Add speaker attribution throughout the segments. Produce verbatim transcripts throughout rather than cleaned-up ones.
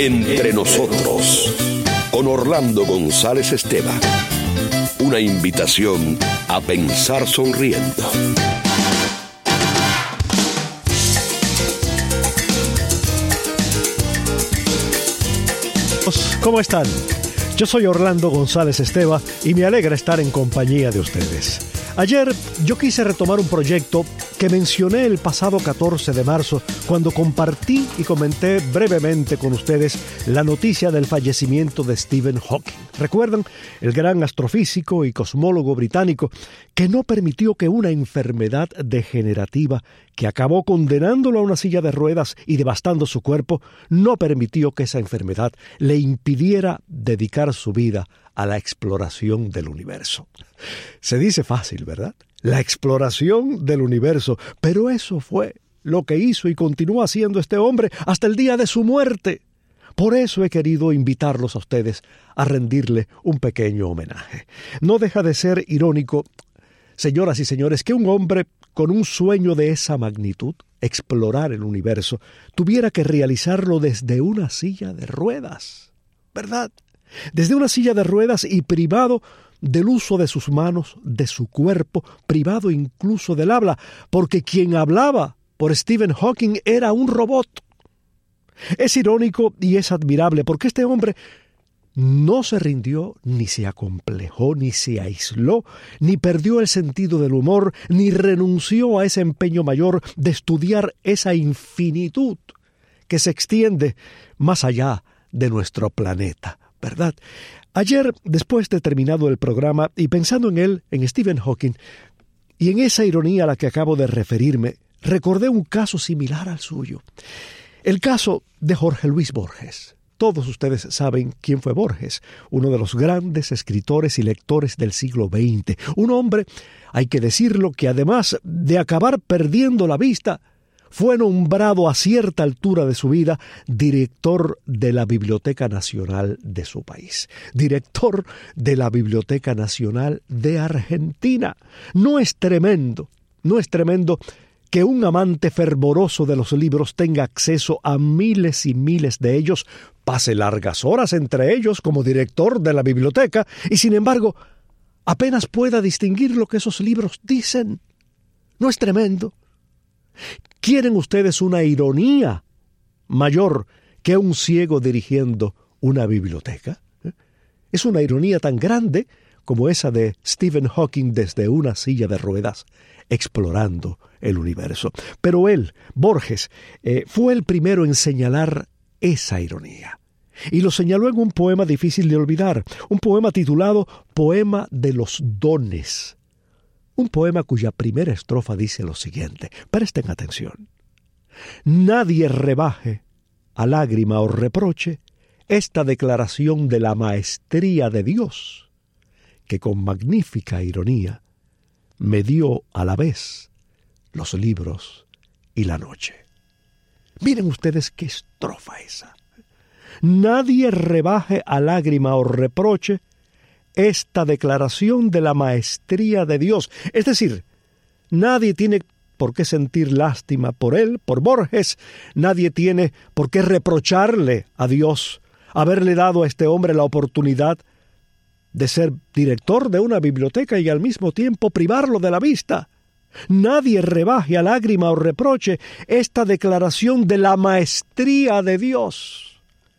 Speaker 1: Entre nosotros, con Orlando González Esteban. Una invitación a pensar sonriendo.
Speaker 2: ¿Cómo están? Yo soy Orlando González Esteban y me alegra estar en compañía de ustedes. Ayer yo quise retomar un proyecto que mencioné el pasado catorce de marzo cuando compartí y comenté brevemente con ustedes la noticia del fallecimiento de Stephen Hawking. ¿Recuerdan? El gran astrofísico y cosmólogo británico que no permitió que una enfermedad degenerativa que acabó condenándolo a una silla de ruedas y devastando su cuerpo, no permitió que esa enfermedad le impidiera dedicar su vida a la exploración del universo. Se dice fácil, ¿verdad? La exploración del universo, pero eso fue lo que hizo y continuó haciendo este hombre hasta el día de su muerte. Por eso he querido invitarlos a ustedes a rendirle un pequeño homenaje. No deja de ser irónico, señoras y señores, que un hombre con un sueño de esa magnitud, explorar el universo, tuviera que realizarlo desde una silla de ruedas, ¿verdad? Desde una silla de ruedas y privado del uso de sus manos, de su cuerpo, privado incluso del habla, porque quien hablaba por Stephen Hawking era un robot. Es irónico y es admirable porque este hombre no se rindió, ni se acomplejó, ni se aisló, ni perdió el sentido del humor, ni renunció a ese empeño mayor de estudiar esa infinitud que se extiende más allá de nuestro planeta, ¿verdad? Ayer, después de terminado el programa y pensando en él, en Stephen Hawking, y en esa ironía a la que acabo de referirme, recordé un caso similar al suyo. El caso de Jorge Luis Borges. Todos ustedes saben quién fue Borges, uno de los grandes escritores y lectores del siglo veinte. Un hombre, hay que decirlo, que además de acabar perdiendo la vista, fue nombrado a cierta altura de su vida director de la Biblioteca Nacional de su país. Director de la Biblioteca Nacional de Argentina. No es tremendo, no es tremendo que un amante fervoroso de los libros tenga acceso a miles y miles de ellos, pase largas horas entre ellos como director de la biblioteca y, sin embargo, apenas pueda distinguir lo que esos libros dicen. ¿No es tremendo? ¿Quieren ustedes una ironía mayor que un ciego dirigiendo una biblioteca? Es una ironía tan grande como esa de Stephen Hawking desde una silla de ruedas explorando el universo. Pero él, Borges, eh, fue el primero en señalar esa ironía. Y lo señaló en un poema difícil de olvidar, un poema titulado Poema de los Dones. Un poema cuya primera estrofa dice lo siguiente. Presten atención. Nadie rebaje a lágrima o reproche esta declaración de la maestría de Dios, que con magnífica ironía me dio a la vez los libros y la noche. Miren ustedes qué estrofa esa. Nadie rebaje a lágrima o reproche esta declaración de la maestría de Dios. Es decir, nadie tiene por qué sentir lástima por él, por Borges. Nadie tiene por qué reprocharle a Dios haberle dado a este hombre la oportunidad de ser director de una biblioteca y al mismo tiempo privarlo de la vista. Nadie rebaje a lágrima o reproche esta declaración de la maestría de Dios.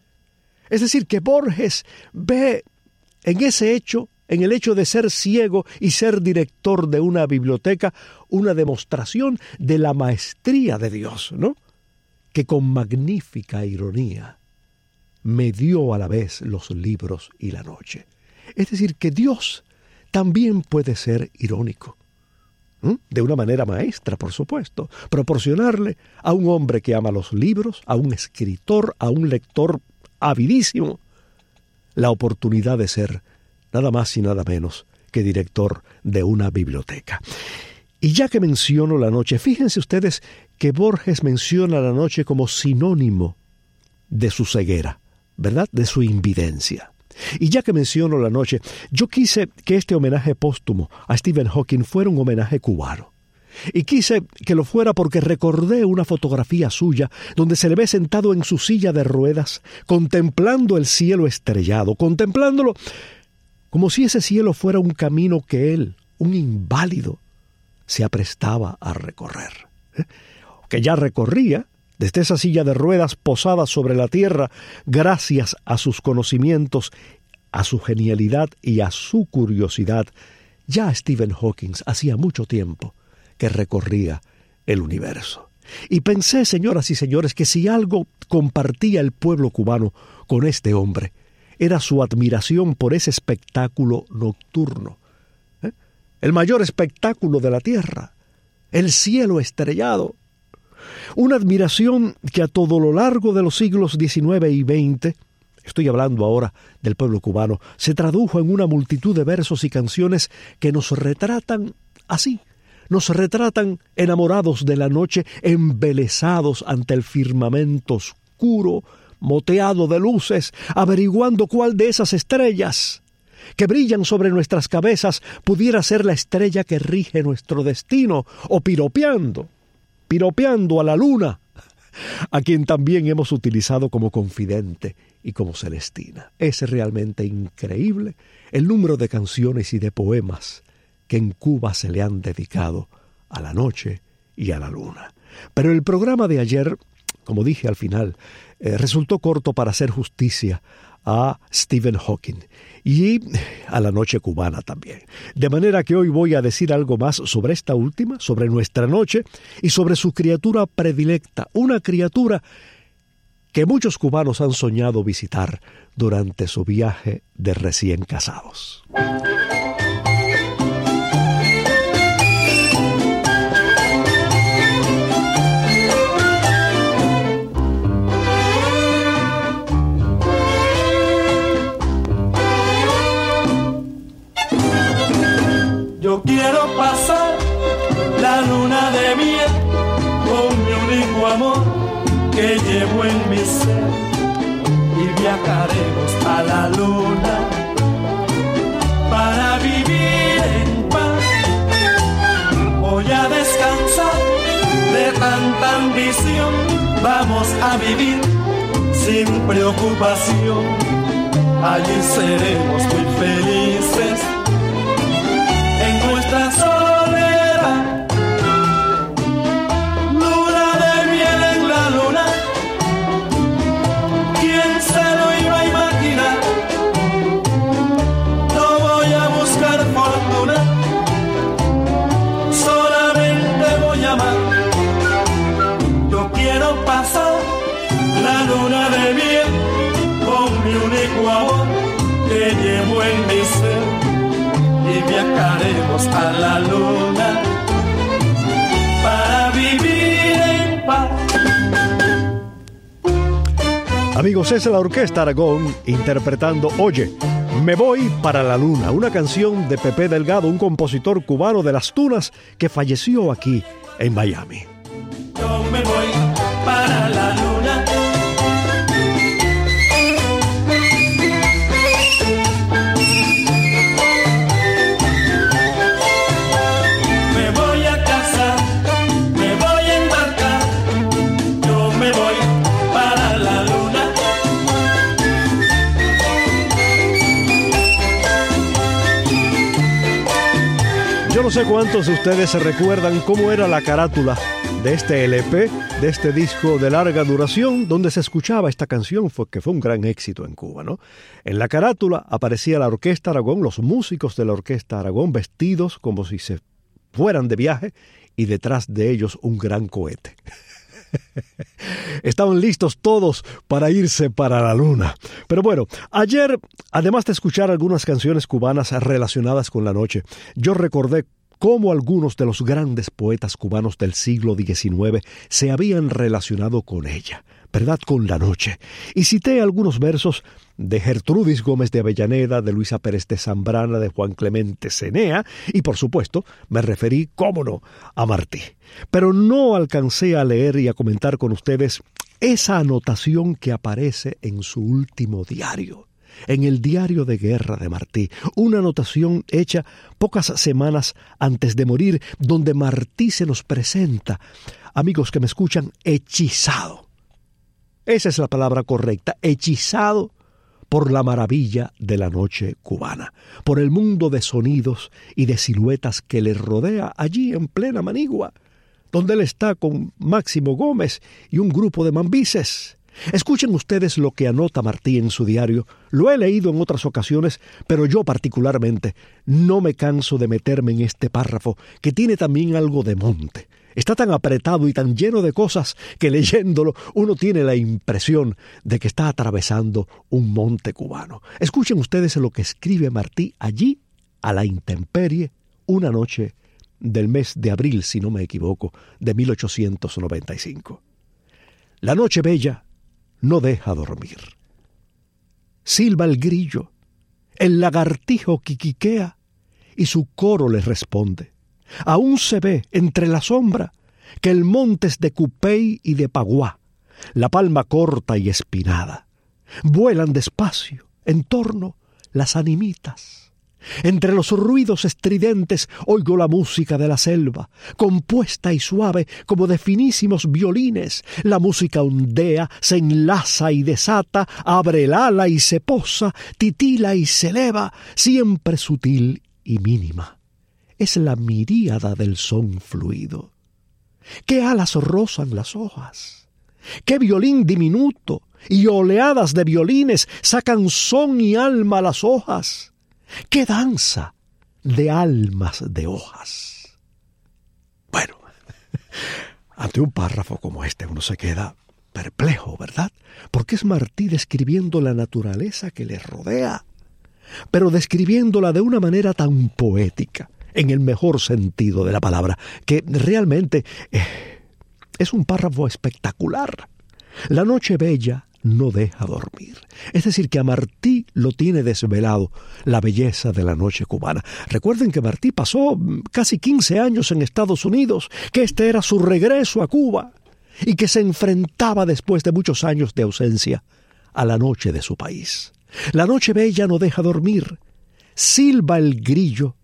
Speaker 2: Es decir, que Borges ve en ese hecho, en el hecho de ser ciego y ser director de una biblioteca, una demostración de la maestría de Dios, ¿no? Que con magnífica ironía me dio a la vez los libros y la noche. Es decir, que Dios también puede ser irónico. ¿Mm? De una manera maestra, por supuesto. Proporcionarle a un hombre que ama los libros, a un escritor, a un lector avidísimo, la oportunidad de ser nada más y nada menos que director de una biblioteca. Y ya que menciono la noche, fíjense ustedes que Borges menciona la noche como sinónimo de su ceguera, ¿verdad? De su invidencia. Y ya que menciono la noche, yo quise que este homenaje póstumo a Stephen Hawking fuera un homenaje cubano. Y quise que lo fuera porque recordé una fotografía suya donde se le ve sentado en su silla de ruedas, contemplando el cielo estrellado, contemplándolo como si ese cielo fuera un camino que él, un inválido, se aprestaba a recorrer. ¿Eh? Que ya recorría desde esa silla de ruedas posada sobre la tierra gracias a sus conocimientos, a su genialidad y a su curiosidad. Ya Stephen Hawking hacía mucho tiempo que recorría el universo. Y pensé, señoras y señores, que si algo compartía el pueblo cubano con este hombre, era su admiración por ese espectáculo nocturno. ¿Eh? El mayor espectáculo de la tierra, el cielo estrellado. Una admiración que a todo lo largo de los siglos diecinueve y veinte, estoy hablando ahora del pueblo cubano, se tradujo en una multitud de versos y canciones que nos retratan así. Nos retratan enamorados de la noche, embelesados ante el firmamento oscuro, moteado de luces, averiguando cuál de esas estrellas que brillan sobre nuestras cabezas pudiera ser la estrella que rige nuestro destino, o piropeando, piropeando a la luna, a quien también hemos utilizado como confidente y como celestina. Es realmente increíble el número de canciones y de poemas que en Cuba se le han dedicado a la noche y a la luna. Pero el programa de ayer, como dije al final, eh, resultó corto para hacer justicia a Stephen Hawking y a la noche cubana también. De manera que hoy voy a decir algo más sobre esta última, sobre nuestra noche y sobre su criatura predilecta, una criatura que muchos cubanos han soñado visitar durante su viaje de recién casados.
Speaker 3: Yo quiero pasar la luna de miel con mi único amor que llevo en mi ser, y viajaremos a la luna para vivir en paz. Voy a descansar de tanta ambición, vamos a vivir sin preocupación. Allí seremos muy felices en nuestra soledad. Luna de miel en la luna, ¿quién se lo iba a imaginar? No voy a buscar fortuna, solamente voy a amar. Yo quiero pasar la luna de miel con mi único amor que llevo en mi ser, y viajaremos a la luna para vivir en paz.
Speaker 2: Amigos, es la Orquesta Aragón interpretando Oye, me voy para la luna, una canción de Pepe Delgado, un compositor cubano de las tunas que falleció aquí en Miami.
Speaker 3: Yo me voy para la luna.
Speaker 2: No sé cuántos de ustedes se recuerdan cómo era la carátula de este L P, de este disco de larga duración, donde se escuchaba esta canción, fue, que fue un gran éxito en Cuba, ¿no? En la carátula aparecía la Orquesta Aragón, los músicos de la Orquesta Aragón vestidos como si se fueran de viaje, y detrás de ellos un gran cohete. Estaban listos todos para irse para la luna. Pero bueno, ayer, además de escuchar algunas canciones cubanas relacionadas con la noche, yo recordé cómo algunos de los grandes poetas cubanos del siglo diecinueve se habían relacionado con ella, ¿verdad? Con la noche. Y cité algunos versos de Gertrudis Gómez de Avellaneda, de Luisa Pérez de Zambrana, de Juan Clemente Cenea, y por supuesto me referí, cómo no, a Martí. Pero no alcancé a leer y a comentar con ustedes esa anotación que aparece en su último diario. en el diario de guerra de Martí, una anotación hecha pocas semanas antes de morir, donde Martí se nos presenta, amigos que me escuchan, hechizado. Esa es la palabra correcta, hechizado por la maravilla de la noche cubana, por el mundo de sonidos y de siluetas que le rodea allí en plena Manigua, donde él está con Máximo Gómez y un grupo de mambises. Escuchen ustedes lo que anota Martí en su diario. Lo he leído en otras ocasiones, pero yo particularmente no me canso de meterme en este párrafo, que tiene también algo de monte. Está tan apretado y tan lleno de cosas que leyéndolo uno tiene la impresión de que está atravesando un monte cubano. Escuchen ustedes lo que escribe Martí allí, a la intemperie, una noche del mes de abril, si no me equivoco, de mil ochocientos noventa y cinco. La noche bella no deja dormir. Silba el grillo, el lagartijo quiquiquea y su coro le responde. Aún se ve entre la sombra que el monte es de Cupey y de Paguá, la palma corta y espinada. Vuelan despacio en torno las animitas. Entre los ruidos estridentes oigo la música de la selva, compuesta y suave como de finísimos violines. La música ondea, se enlaza y desata, abre el ala y se posa, titila y se eleva, siempre sutil y mínima. Es la miríada del son fluido. ¿Qué alas rozan las hojas? ¿Qué violín diminuto y oleadas de violines sacan son y alma a las hojas? ¡Qué danza de almas de hojas! Bueno, ante un párrafo como este uno se queda perplejo, ¿verdad? Porque es Martí describiendo la naturaleza que le rodea, pero describiéndola de una manera tan poética, en el mejor sentido de la palabra, que realmente eh, es un párrafo espectacular. La noche bella no deja dormir. Es decir, que a Martí lo tiene desvelado la belleza de la noche cubana. Recuerden que Martí pasó casi quince años en Estados Unidos, que este era su regreso a Cuba y que se enfrentaba después de muchos años de ausencia a la noche de su país. La noche bella no deja dormir. Silba el grillo,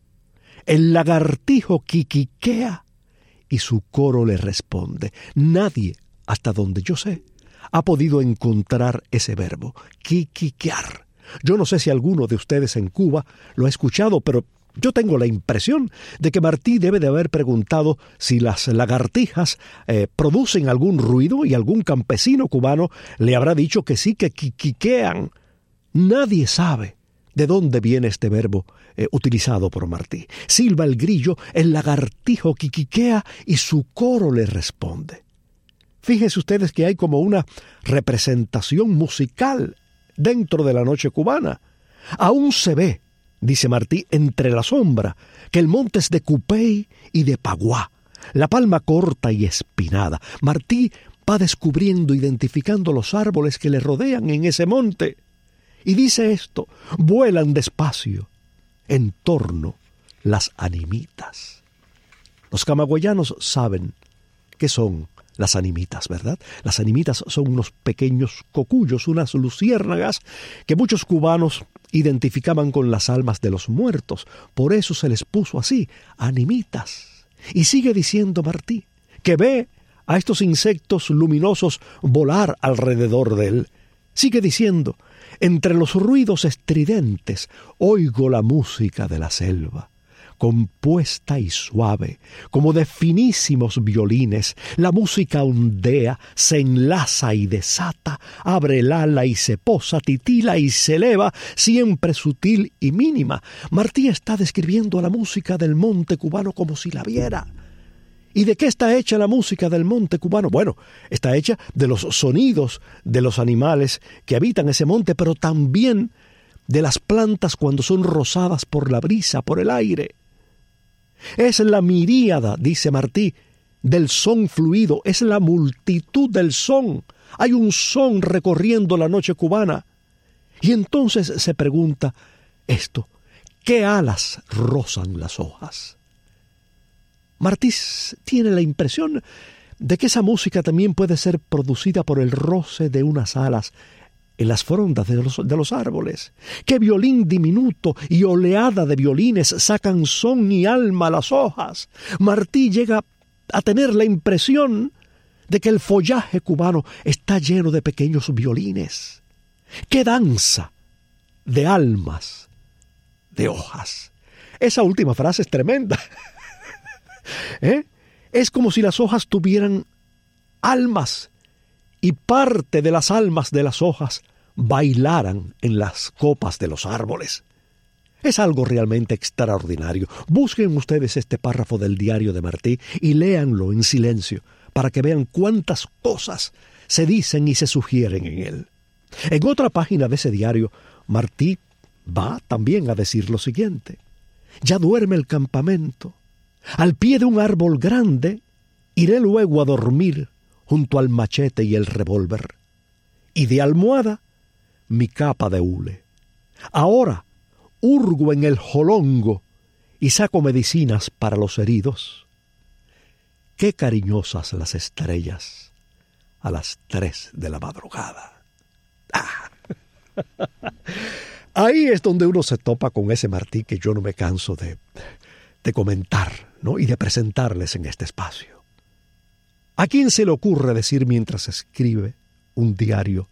Speaker 2: el lagartijo quiquiquea y su coro le responde. Nadie, hasta donde yo sé, ha podido encontrar ese verbo, quiquiquear. Yo no sé si alguno de ustedes en Cuba lo ha escuchado, pero yo tengo la impresión de que Martí debe de haber preguntado si las lagartijas eh, producen algún ruido y algún campesino cubano le habrá dicho que sí, que quiquiquean. Nadie sabe de dónde viene este verbo eh, utilizado por Martí. Silba el grillo, el lagartijo quiquiquea y su coro le responde. Fíjense ustedes que hay como una representación musical dentro de la noche cubana. Aún se ve, dice Martí, entre la sombra, que el monte es de Cupey y de Paguá, la palma corta y espinada. Martí va descubriendo, identificando los árboles que le rodean en ese monte. Y dice esto: vuelan despacio en torno las animitas. Los camagüeyanos saben qué son las animitas, ¿verdad? Las animitas son unos pequeños cocuyos, unas luciérnagas que muchos cubanos identificaban con las almas de los muertos. Por eso se les puso así, animitas. Y sigue diciendo Martí que ve a estos insectos luminosos volar alrededor de él. Sigue diciendo: entre los ruidos estridentes oigo la música de la selva, compuesta y suave, como de finísimos violines. La música ondea, se enlaza y desata, abre el ala y se posa, titila y se eleva, siempre sutil y mínima. Martí está describiendo la música del monte cubano como si la viera. ¿Y de qué está hecha la música del monte cubano? Bueno, está hecha de los sonidos de los animales que habitan ese monte, pero también de las plantas cuando son rozadas por la brisa, por el aire. Es la miríada, dice Martí, del son fluido, es la multitud del son. Hay un son recorriendo la noche cubana. Y entonces se pregunta esto: ¿qué alas rozan las hojas? Martí tiene la impresión de que esa música también puede ser producida por el roce de unas alas en las frondas de los, de los árboles. Qué violín diminuto y oleada de violines sacan son y alma a las hojas. Martí llega a tener la impresión de que el follaje cubano está lleno de pequeños violines. ¡Qué danza de almas, de hojas! Esa última frase es tremenda. ¿Eh? Es como si las hojas tuvieran almas y parte de las almas de las hojas bailaran en las copas de los árboles. Es algo realmente extraordinario. Busquen ustedes este párrafo del diario de Martí y léanlo en silencio para que vean cuántas cosas se dicen y se sugieren en él. En otra página de ese diario, Martí va también a decir lo siguiente: ya duerme el campamento. Al pie de un árbol grande iré luego a dormir junto al machete y el revólver, y de almohada mi capa de hule. Ahora hurgo en el jolongo y saco medicinas para los heridos. Qué cariñosas las estrellas a las tres de la madrugada. ¡Ah! Ahí es donde uno se topa con ese Martí que yo no me canso de, de comentar, ¿no? Y de presentarles en este espacio. ¿A quién se le ocurre decir mientras escribe un diario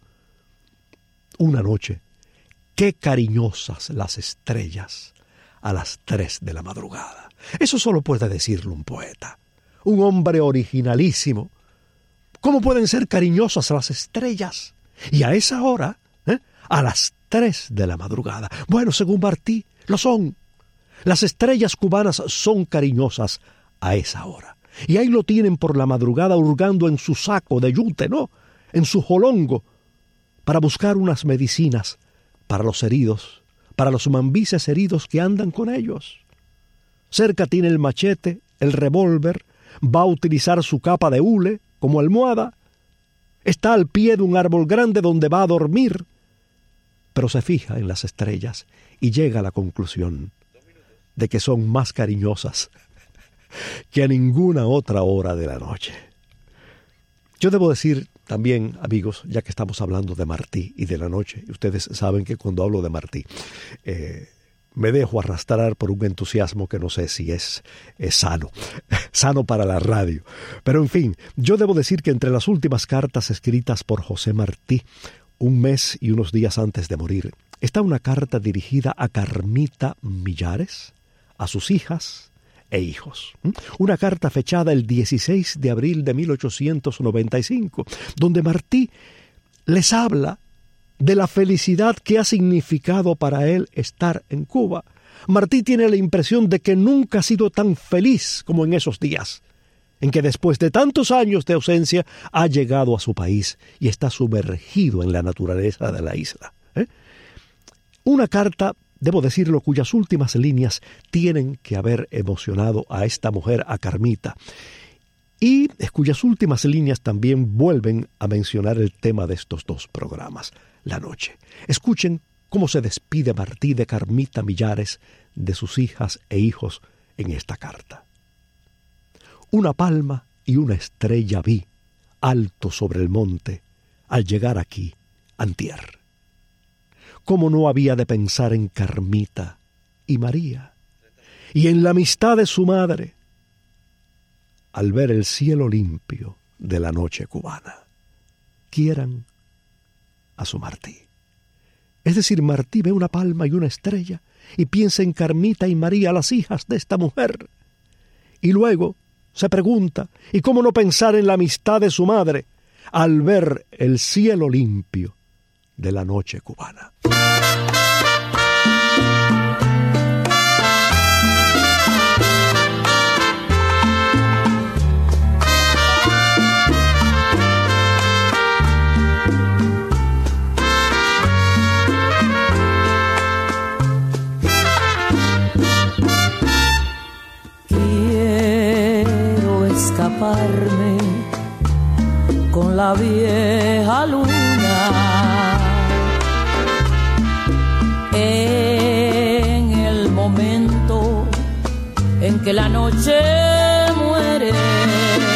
Speaker 2: una noche: qué cariñosas las estrellas a las tres de la madrugada? Eso solo puede decirlo un poeta, un hombre originalísimo. ¿Cómo pueden ser cariñosas las estrellas? Y a esa hora, ¿eh? a las tres de la madrugada. Bueno, según Martí, lo son. Las estrellas cubanas son cariñosas a esa hora. Y ahí lo tienen por la madrugada hurgando en su saco de yute, ¿no? En su jolongo, para buscar unas medicinas para los heridos, para los mambises heridos que andan con ellos. Cerca tiene el machete, el revólver, va a utilizar su capa de hule como almohada. Está al pie de un árbol grande donde va a dormir, pero se fija en las estrellas y llega a la conclusión de que son más cariñosas que a ninguna otra hora de la noche. Yo debo decir también, amigos, ya que estamos hablando de Martí y de la noche, y ustedes saben que cuando hablo de Martí eh, me dejo arrastrar por un entusiasmo que no sé si es, es sano, sano para la radio. Pero en fin, yo debo decir que entre las últimas cartas escritas por José Martí, un mes y unos días antes de morir, está una carta dirigida a Carmita Millares, a sus hijas e hijos. Una carta fechada el dieciséis de abril de mil ochocientos noventa y cinco, donde Martí les habla de la felicidad que ha significado para él estar en Cuba. Martí tiene la impresión de que nunca ha sido tan feliz como en esos días, en que después de tantos años de ausencia ha llegado a su país y está sumergido en la naturaleza de la isla. ¿Eh? Una carta, debo decirlo, cuyas últimas líneas tienen que haber emocionado a esta mujer, a Carmita, y cuyas últimas líneas también vuelven a mencionar el tema de estos dos programas, la noche. Escuchen cómo se despide Martí de Carmita Millares, de sus hijas e hijos en esta carta. Una palma y una estrella vi, alto sobre el monte, al llegar aquí, antier. ¿Cómo no había de pensar en Carmita y María, y en la amistad de su madre, al ver el cielo limpio de la noche cubana? Quieran a su Martí. Es decir, Martí ve una palma y una estrella y piensa en Carmita y María, las hijas de esta mujer. Y luego se pregunta, ¿y cómo no pensar en la amistad de su madre al ver el cielo limpio de la noche cubana?
Speaker 4: Escaparme con la vieja luna en el momento en que la noche muere,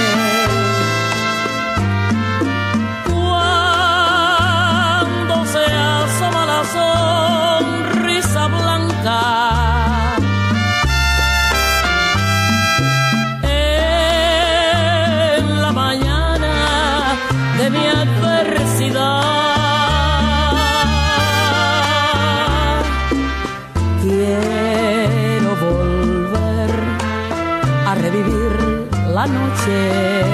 Speaker 4: cuando se noche,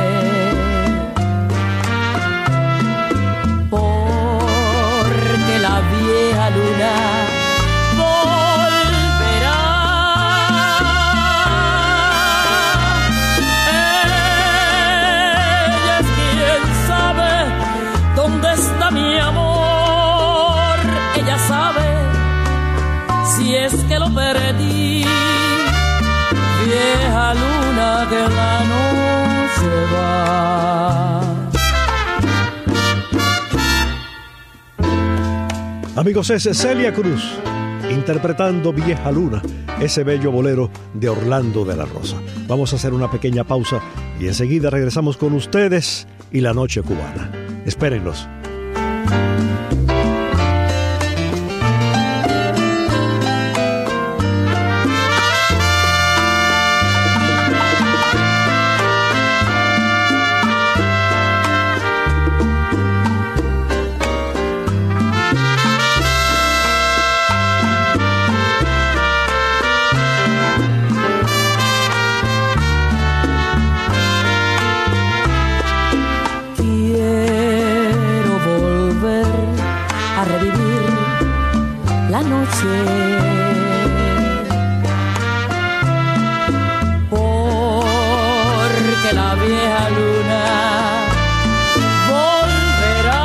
Speaker 4: porque la vieja luna volverá. Ella es quien sabe dónde está mi amor, ella sabe si es que lo perdí. Vieja luna que la noche
Speaker 2: va. Amigos, es Celia Cruz interpretando Vieja Luna, ese bello bolero de Orlando de la Rosa. Vamos a hacer una pequeña pausa y enseguida regresamos con ustedes y la noche cubana. Espérenlos.
Speaker 4: Porque la vieja luna volverá.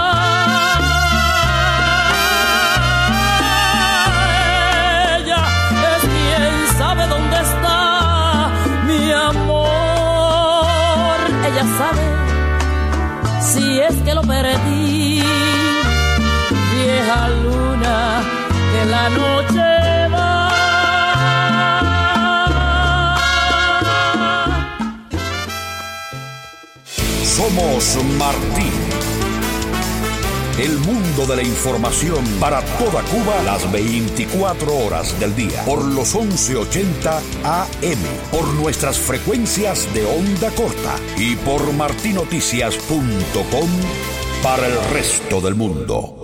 Speaker 4: Ella es quien sabe dónde está mi amor. Ella sabe si es que lo perdí. Vieja luna que la noche va.
Speaker 1: Somos Martí. El mundo de la información para toda Cuba las veinticuatro horas del día. Por los once ochenta A M. Por nuestras frecuencias de onda corta. Y por martinoticias punto com para el resto del mundo.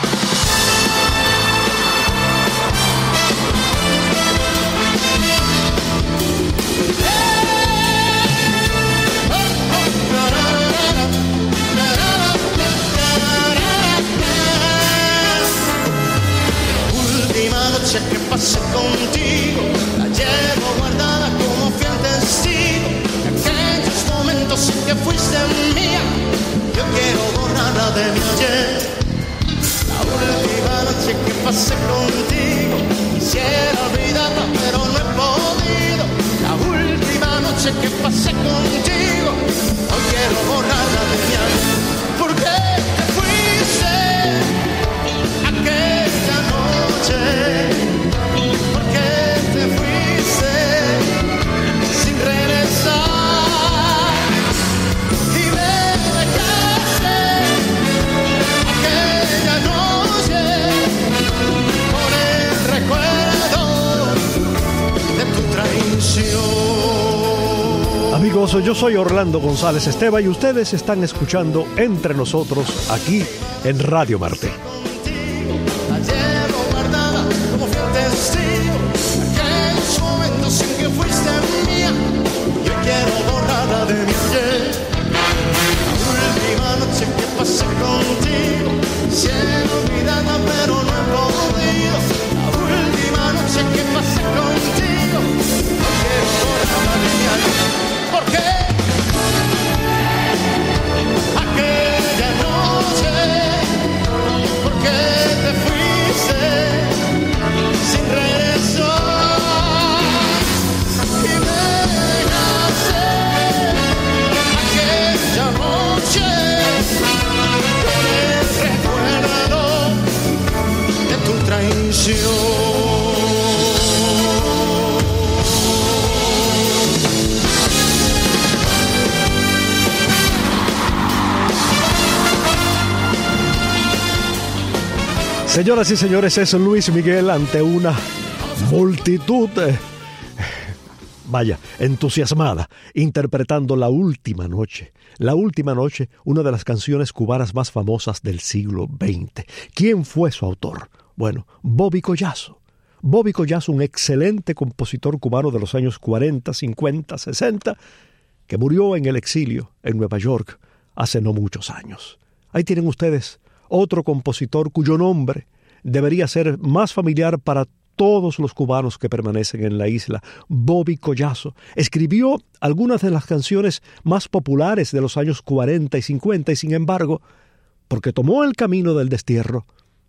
Speaker 5: Que pasé contigo, la llevo guardada como fiel testigo de aquellos momentos en que fuiste mía. Yo quiero borrarla de mi ayer. La última noche que pasé contigo, quisiera olvidarla pero no he podido. La última noche que pasé contigo, hoy quiero borrarla de mi ayer. ¿Por qué te fuiste aquella noche?
Speaker 2: Amigos, yo soy Orlando González Esteva y ustedes están escuchando Entre Nosotros aquí en Radio Martí.
Speaker 5: La llevo guardada como fiel testigo aquellos momentos en que fuiste mía. Yo quiero borrarla de mi ayer. La última noche que pasé contigo, quisiera olvidarla pero no he podido. La última noche que pasé contigo, no quiero borrarla de mi ayer. ¿Por qué? Aquella noche, ¿por qué te fuiste sin regresar? Y me dejaste aquella noche con el recuerdo de tu traición.
Speaker 2: Señoras y señores, es Luis Miguel ante una multitud, eh, vaya, entusiasmada, interpretando La Última Noche. La Última Noche, una de las canciones cubanas más famosas del siglo veinte. ¿Quién fue su autor? Bueno, Bobby Collazo. Bobby Collazo, un excelente compositor cubano de los años cuarenta, cincuenta, sesenta, que murió en el exilio en Nueva York hace no muchos años. Ahí tienen ustedes otro compositor cuyo nombre debería ser más familiar para todos los cubanos que permanecen en la isla. Bobby Collazo escribió algunas de las canciones más populares de los años cuarenta y cincuenta y, sin embargo, porque tomó el camino del destierro,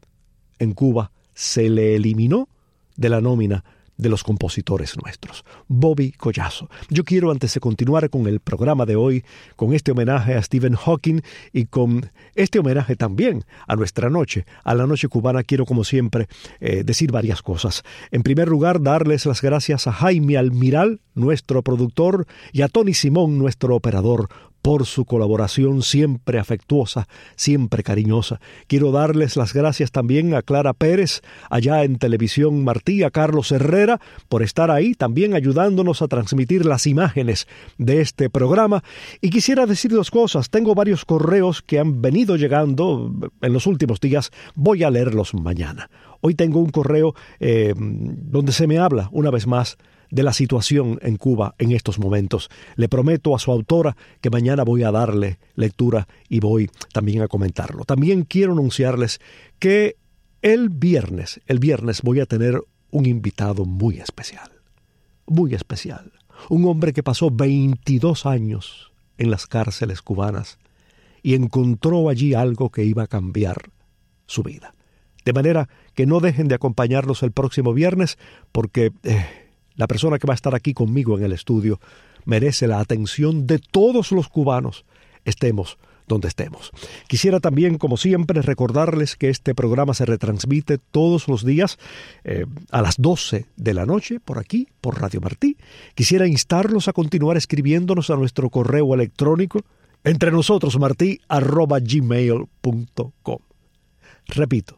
Speaker 2: en Cuba se le eliminó de la nómina de los compositores nuestros. Bobby Collazo. Yo quiero, antes de continuar con el programa de hoy, con este homenaje a Stephen Hawking y con este homenaje también a nuestra noche, a la noche cubana, quiero, como siempre, eh, decir varias cosas. En primer lugar, darles las gracias a Jaime Almiral, nuestro productor, y a Tony Simón, nuestro operador, por su colaboración siempre afectuosa, siempre cariñosa. Quiero darles las gracias también a Clara Pérez, allá en Televisión Martí, a Carlos Herrera, por estar ahí también ayudándonos a transmitir las imágenes de este programa. Y quisiera decir dos cosas. Tengo varios correos que han venido llegando en los últimos días. Voy a leerlos mañana. Hoy tengo un correo eh, donde se me habla, una vez más, de la situación en Cuba en estos momentos. Le prometo a su autora que mañana voy a darle lectura y voy también a comentarlo. También quiero anunciarles que el viernes, el viernes voy a tener un invitado muy especial, muy especial. Un hombre que pasó veintidós años en las cárceles cubanas y encontró allí algo que iba a cambiar su vida. De manera que no dejen de acompañarnos el próximo viernes, porque Eh, la persona que va a estar aquí conmigo en el estudio merece la atención de todos los cubanos, estemos donde estemos. Quisiera también, como siempre, recordarles que este programa se retransmite todos los días eh, a las doce de la noche, por aquí, por Radio Martí. Quisiera instarlos a continuar escribiéndonos a nuestro correo electrónico, entrenosotros.martí arroba gmail punto com. Repito,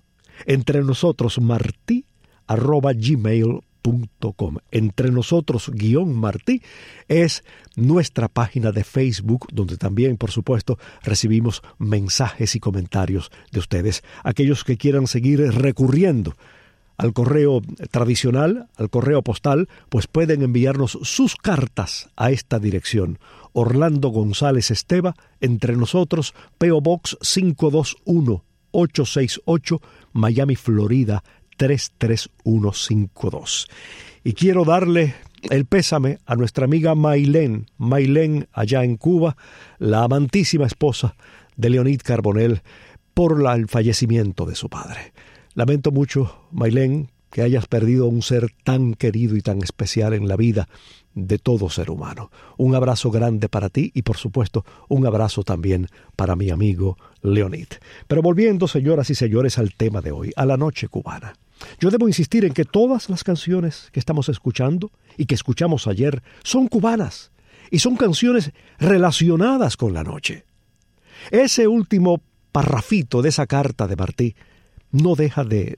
Speaker 2: entrenosotros.martí arroba gmail punto com. .com. Entre nosotros guión Martí es nuestra página de Facebook, donde también, por supuesto, recibimos mensajes y comentarios de ustedes. Aquellos que quieran seguir recurriendo al correo tradicional, al correo postal, pues pueden enviarnos sus cartas a esta dirección. Orlando González Esteva, Entre Nosotros, P O Box cinco dos uno ocho seis ocho, Miami, Florida tres tres uno cinco dos. Y quiero darle el pésame a nuestra amiga Maylén, Maylén allá en Cuba, la amantísima esposa de Leonid Carbonell, por la, el fallecimiento de su padre. Lamento mucho, Maylén, que hayas perdido un ser tan querido y tan especial en la vida de todo ser humano. Un abrazo grande para ti y, por supuesto, un abrazo también para mi amigo Leonid. Pero volviendo, señoras y señores, al tema de hoy, a la noche cubana. Yo debo insistir en que todas las canciones que estamos escuchando y que escuchamos ayer son cubanas y son canciones relacionadas con la noche. Ese último parrafito de esa carta de Martí no deja de...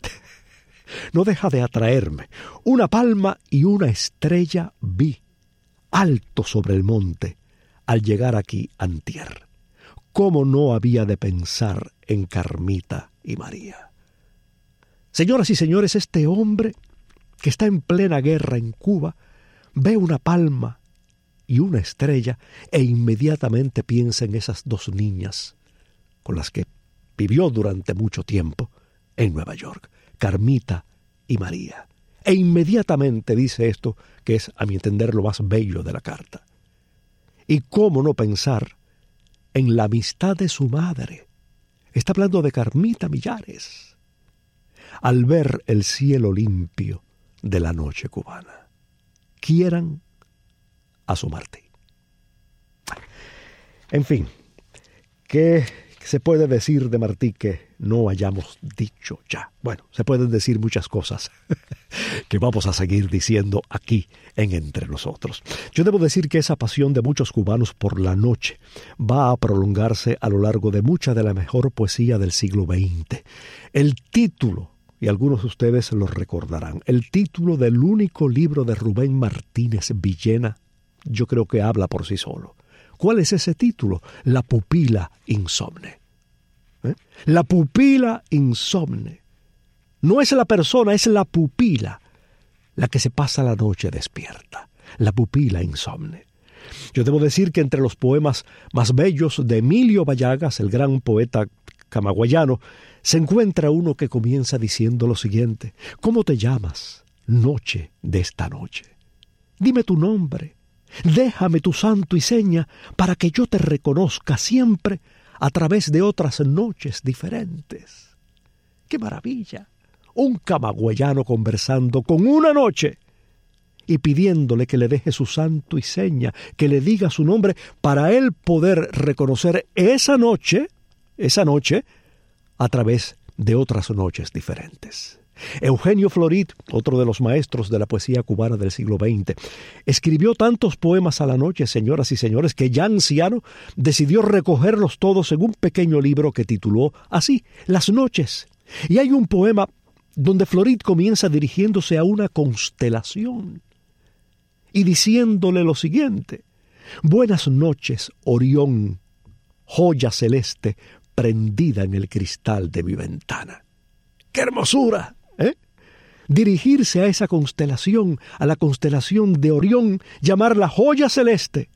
Speaker 2: no deja de atraerme. Una palma y una estrella vi, alto sobre el monte, al llegar aquí antier. ¿Cómo no había de pensar en Carmita y María? Señoras y señores, este hombre que está en plena guerra en Cuba ve una palma y una estrella e inmediatamente piensa en esas dos niñas con las que vivió durante mucho tiempo en Nueva York, Carmita y María. E inmediatamente dice esto, que es, a mi entender, lo más bello de la carta. Y cómo no pensar en la amistad de su madre. Está hablando de Carmita Millares. Al ver el cielo limpio de la noche cubana, quieran a su Martí. En fin, ¿qué se puede decir de Martí que no hayamos dicho ya? Bueno, se pueden decir muchas cosas que vamos a seguir diciendo aquí en Entre Nosotros. Yo debo decir que esa pasión de muchos cubanos por la noche va a prolongarse a lo largo de mucha de la mejor poesía del siglo veinte. El título, y algunos de ustedes lo recordarán, el título del único libro de Rubén Martínez Villena, yo creo que habla por sí solo. ¿Cuál es ese título? La pupila insomne. ¿Eh? La pupila insomne. No es la persona, es la pupila la que se pasa la noche despierta. La pupila insomne. Yo debo decir que entre los poemas más bellos de Emilio Vallagas, el gran poeta camagüeyano, se encuentra uno que comienza diciendo lo siguiente: ¿Cómo te llamas, noche de esta noche? Dime tu nombre, déjame tu santo y seña para que yo te reconozca siempre a través de otras noches diferentes. ¡Qué maravilla! Un camagüeyano conversando con una noche y pidiéndole que le deje su santo y seña, que le diga su nombre para él poder reconocer esa noche, esa noche, a través de otras noches diferentes. Eugenio Florit, otro de los maestros de la poesía cubana del siglo veinte, escribió tantos poemas a la noche, señoras y señores, que ya anciano decidió recogerlos todos en un pequeño libro que tituló así, Las noches. Y hay un poema donde Florit comienza dirigiéndose a una constelación y diciéndole lo siguiente: buenas noches, Orión, joya celeste prendida en el cristal de mi ventana. ¡Qué hermosura! ¿Eh? Dirigirse a esa constelación, a la constelación de Orión, llamarla joya celeste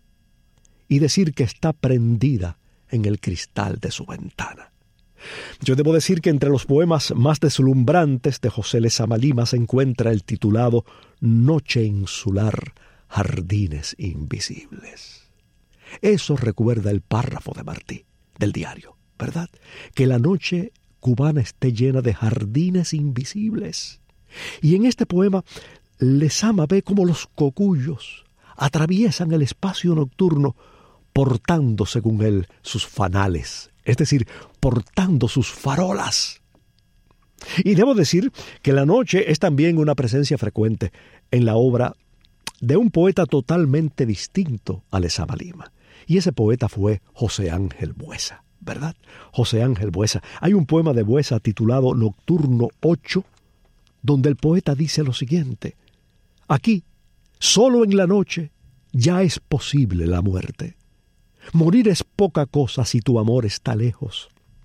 Speaker 2: y decir que está prendida en el cristal de su ventana. Yo debo decir que entre los poemas más deslumbrantes de José Lezama Lima se encuentra el titulado Noche insular, jardines invisibles. Eso recuerda el párrafo de Martí, del diario, ¿verdad? Que la noche cubana esté llena de jardines invisibles. Y en este poema, Lezama ve cómo los cocuyos atraviesan el espacio nocturno portando, según él, sus fanales, es decir, portando sus farolas. Y debo decir que la noche es también una presencia frecuente en la obra de un poeta totalmente distinto a Lezama Lima. Y ese poeta fue José Ángel Buesa, ¿verdad? José Ángel Buesa. Hay un poema de Buesa titulado Nocturno ocho, donde el poeta dice lo siguiente: aquí, solo en la noche, ya es posible la muerte. Morir es poca cosa si tu amor está lejos.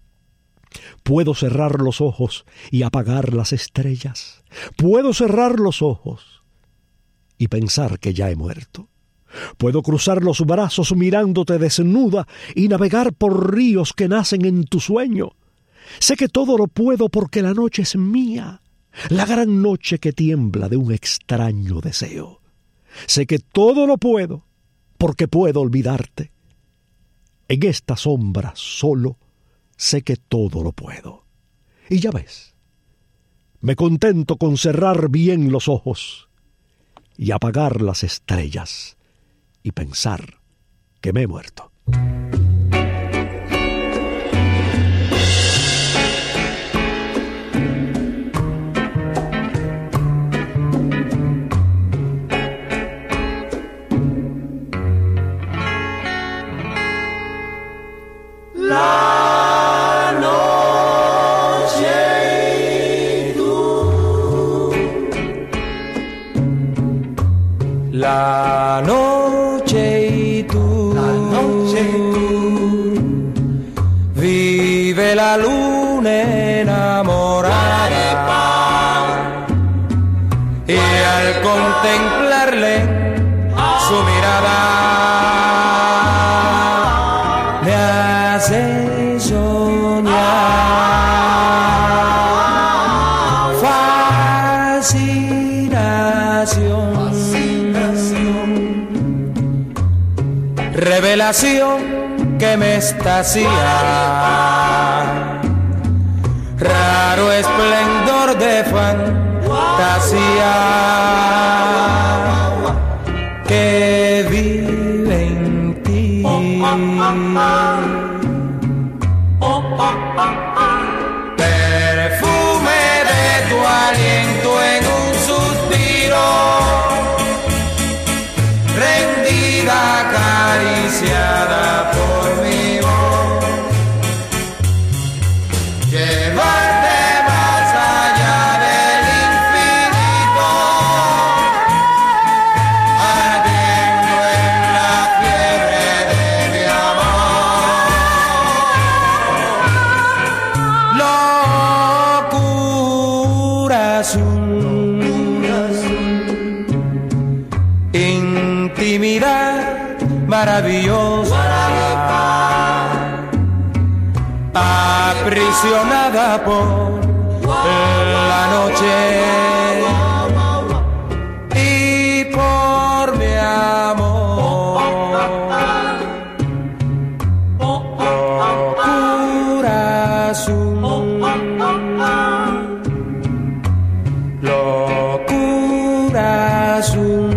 Speaker 2: Puedo cerrar los ojos y apagar las estrellas. Puedo cerrar los ojos y pensar que ya he muerto. Puedo cruzar los brazos mirándote desnuda y navegar por ríos que nacen en tu sueño. Sé que todo lo puedo porque la noche es mía, la gran noche que tiembla de un extraño deseo. Sé que todo lo puedo porque puedo olvidarte. En esta sombra solo sé que todo lo puedo. Y ya ves, me contento con cerrar bien los ojos y apagar las estrellas y pensar que me he muerto.
Speaker 3: La noche y tú,
Speaker 6: la noche y tú,
Speaker 3: la noche y tú,
Speaker 6: vive la luna enamorada y al contemplarle su mirada me hace soñar fascinación, fascinación, revelación que me extasia, raro esplendor de fantasía que vive en ti. Perfume de tu aliento en un suspiro, rendida, acariciada por mi voz, llevarte más allá del infinito, ardiendo en la fiebre de mi amor. Locura azul, intimidad maravillosa, aprisionada por la noche y por mi amor. Locura azul, locura azul.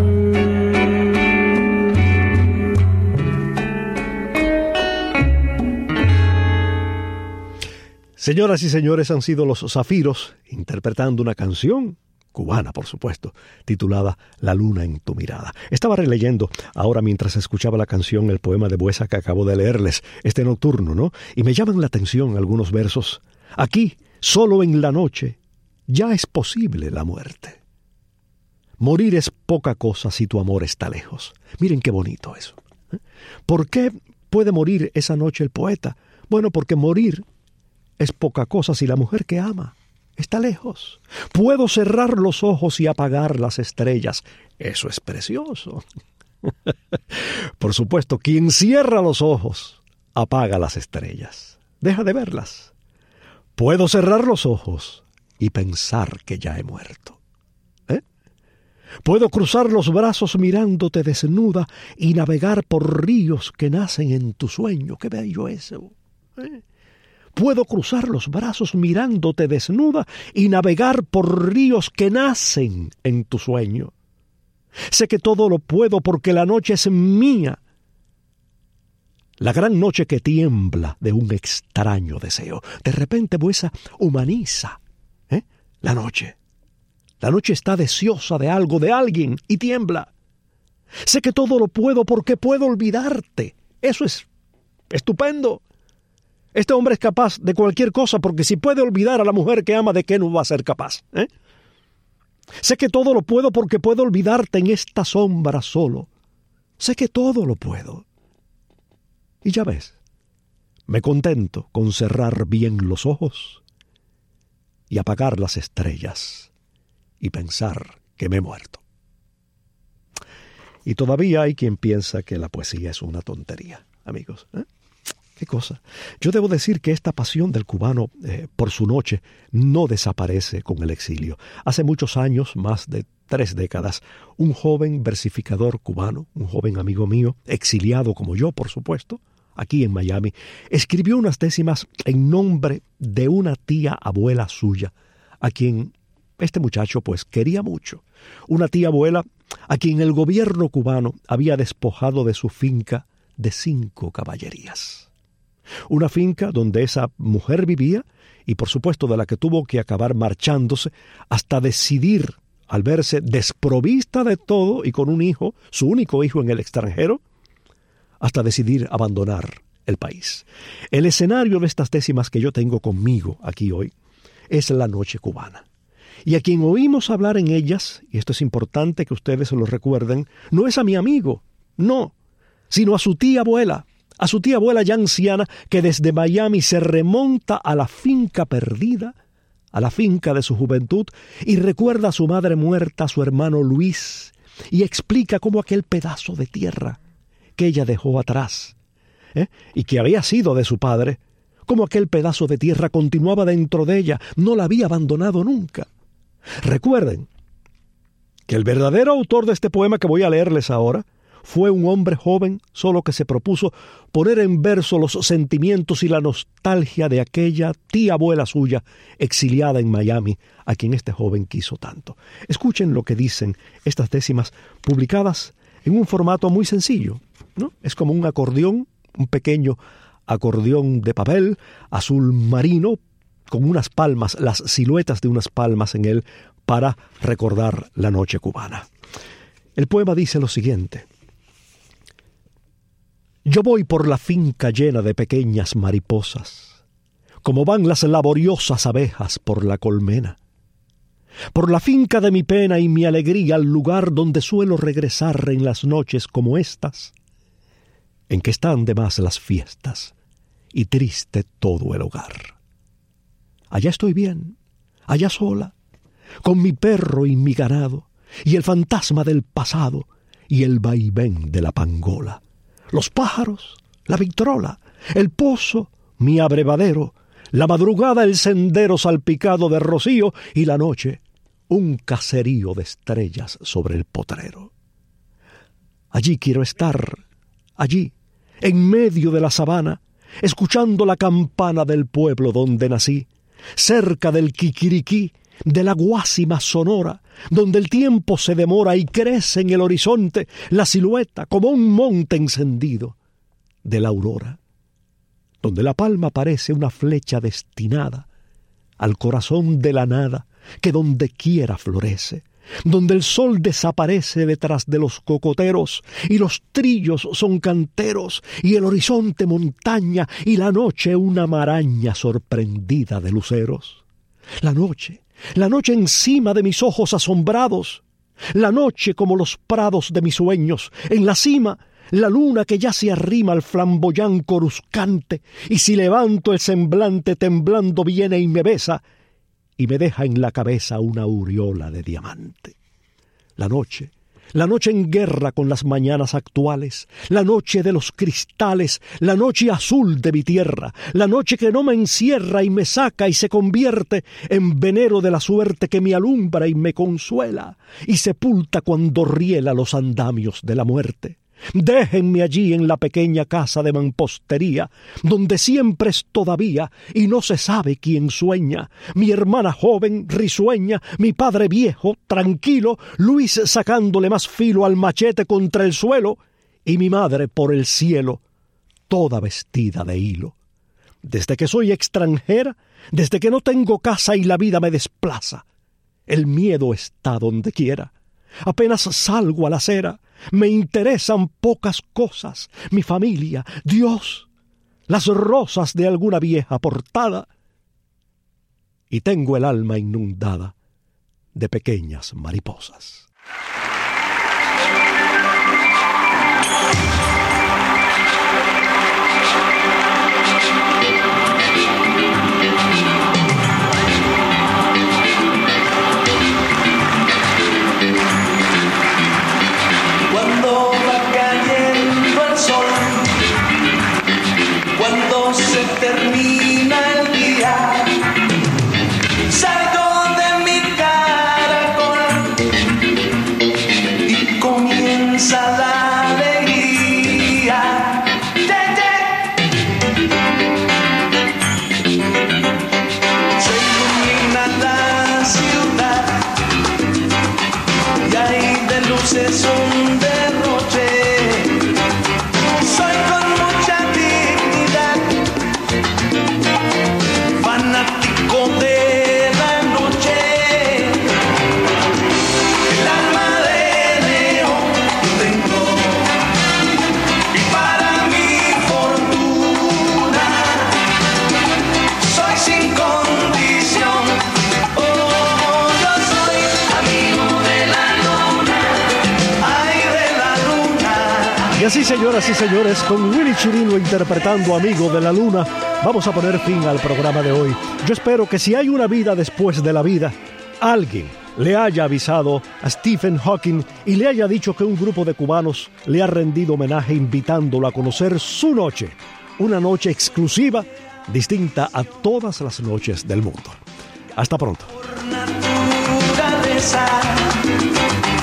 Speaker 2: Señoras y señores, han sido los Zafiros interpretando una canción cubana, por supuesto, titulada La luna en tu mirada. Estaba releyendo ahora mientras escuchaba la canción el poema de Buesa que acabo de leerles, este nocturno, ¿no? Y me llaman la atención algunos versos. Aquí, solo en la noche, ya es posible la muerte. Morir es poca cosa si tu amor está lejos. Miren qué bonito eso. ¿Eh? ¿Por qué puede morir esa noche el poeta? Bueno, porque morir es poca cosa si la mujer que ama está lejos. Puedo cerrar los ojos y apagar las estrellas. Eso es precioso. Por supuesto, quien cierra los ojos apaga las estrellas. Deja de verlas. Puedo cerrar los ojos y pensar que ya he muerto. ¿Eh? Puedo cruzar los brazos mirándote desnuda y navegar por ríos que nacen en tu sueño. Qué bello eso. ¿Eh? Puedo cruzar los brazos mirándote desnuda y navegar por ríos que nacen en tu sueño. Sé que todo lo puedo porque la noche es mía. La gran noche que tiembla de un extraño deseo. De repente Buesa humaniza ¿eh? la noche. La noche está deseosa de algo, de alguien, y tiembla. Sé que todo lo puedo porque puedo olvidarte. Eso es estupendo. Este hombre es capaz de cualquier cosa porque si puede olvidar a la mujer que ama, ¿de qué no va a ser capaz? ¿Eh? Sé que todo lo puedo porque puedo olvidarte en esta sombra solo. Sé que todo lo puedo. Y ya ves, me contento con cerrar bien los ojos y apagar las estrellas y pensar que me he muerto. Y todavía hay quien piensa que la poesía es una tontería, amigos. ¿Eh? ¿Qué cosa? Yo debo decir que esta pasión del cubano eh, por su noche no desaparece con el exilio. Hace muchos años, más de tres décadas, un joven versificador cubano, un joven amigo mío, exiliado como yo, por supuesto, aquí en Miami, escribió unas décimas en nombre de una tía abuela suya, a quien este muchacho pues quería mucho. Una tía abuela a quien el gobierno cubano había despojado de su finca de cinco caballerías. Una finca donde esa mujer vivía y por supuesto de la que tuvo que acabar marchándose hasta decidir, al verse desprovista de todo y con un hijo, su único hijo en el extranjero, hasta decidir abandonar el país. El escenario de estas décimas que yo tengo conmigo aquí hoy es la noche cubana. Y a quien oímos hablar en ellas, y esto es importante que ustedes se lo recuerden, no es a mi amigo, no, sino a su tía abuela, a su tía abuela ya anciana que desde Miami se remonta a la finca perdida, a la finca de su juventud, y recuerda a su madre muerta, a su hermano Luis, y explica cómo aquel pedazo de tierra que ella dejó atrás, ¿eh? y que había sido de su padre, cómo aquel pedazo de tierra continuaba dentro de ella, no la había abandonado nunca. Recuerden que el verdadero autor de este poema que voy a leerles ahora fue un hombre joven, solo que se propuso poner en verso los sentimientos y la nostalgia de aquella tía abuela suya exiliada en Miami, a quien este joven quiso tanto. Escuchen lo que dicen estas décimas publicadas en un formato muy sencillo, ¿no? Es como un acordeón, un pequeño acordeón de papel azul marino con unas palmas, las siluetas de unas palmas en él para recordar la noche cubana. El poema dice lo siguiente: yo voy por la finca llena de pequeñas mariposas, como van las laboriosas abejas por la colmena. Por la finca de mi pena y mi alegría, al lugar donde suelo regresar en las noches como estas, en que están de más las fiestas y triste todo el hogar. Allá estoy bien, allá sola, con mi perro y mi ganado, y el fantasma del pasado y el vaivén de la pangola. los pájaros, la victrola, el pozo, mi abrevadero, la madrugada el sendero salpicado de rocío y la noche un caserío de estrellas sobre el potrero. Allí quiero estar, allí, en medio de la sabana, escuchando la campana del pueblo donde nací, cerca del quiquiriquí, de la guásima sonora, donde el tiempo se demora y crece en el horizonte la silueta como un monte encendido de la aurora, donde la palma parece una flecha destinada al corazón de la nada que donde quiera florece, donde el sol desaparece detrás de los cocoteros y los trillos son canteros y el horizonte montaña y la noche una maraña sorprendida de luceros. La noche, la noche encima de mis ojos asombrados, la noche como los prados de mis sueños, en la cima la luna que ya se arrima al flamboyán coruscante, y si levanto el semblante temblando viene y me besa, y me deja en la cabeza una aureola de diamante. La noche, la noche en guerra con las mañanas actuales, la noche de los cristales, la noche azul de mi tierra, la noche que no me encierra y me saca y se convierte en venero de la suerte que me alumbra y me consuela, y sepulta cuando riela los andamios de la muerte. Déjenme allí en la pequeña casa de mampostería, donde siempre es todavía y no se sabe quién sueña, mi hermana joven, risueña, mi padre viejo, tranquilo, Luis sacándole más filo al machete contra el suelo, y mi madre por el cielo, toda vestida de hilo. Desde que soy extranjera, desde que no tengo casa y la vida me desplaza, el miedo está donde quiera. Apenas salgo a la acera, me interesan pocas cosas, mi familia, Dios, las rosas de alguna vieja portada, y tengo el alma inundada de pequeñas mariposas.
Speaker 6: Cuando se termina el día, salgo de mi caracol y comienza la alegría. ¡Yeah, yeah! Se ilumina la ciudad y hay de luces un derroche. Soy con mucha fanático de la noche, el alma de león tengo, y para mi fortuna soy sin condición. Oh, yo soy amigo de la luna, ay de la luna.
Speaker 2: Y así, señoras y señores, con Willy Chirino interpretando Amigo de la Luna, vamos a poner fin al programa de hoy. Yo espero que si hay una vida después de la vida, alguien le haya avisado a Stephen Hawking y le haya dicho que un grupo de cubanos le ha rendido homenaje invitándolo a conocer su noche, una noche exclusiva, distinta a todas las noches del mundo. Hasta pronto.
Speaker 6: Por naturaleza